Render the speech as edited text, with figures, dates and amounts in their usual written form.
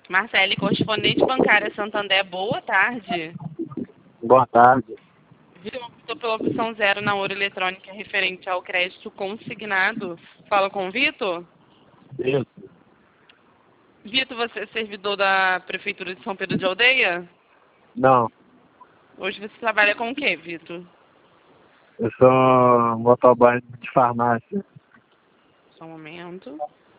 Marcele, correspondente bancária Santander, boa tarde. Boa tarde. Vitor optou pela opção 0 na Ouro Eletrônica referente ao crédito consignado. Fala com o Vitor. Isso. Vitor, você é servidor da Prefeitura de São Pedro de Aldeia? Não, Hoje você trabalha com o quê, Vitor? eu sou motoboy de farmácia. Só um momento.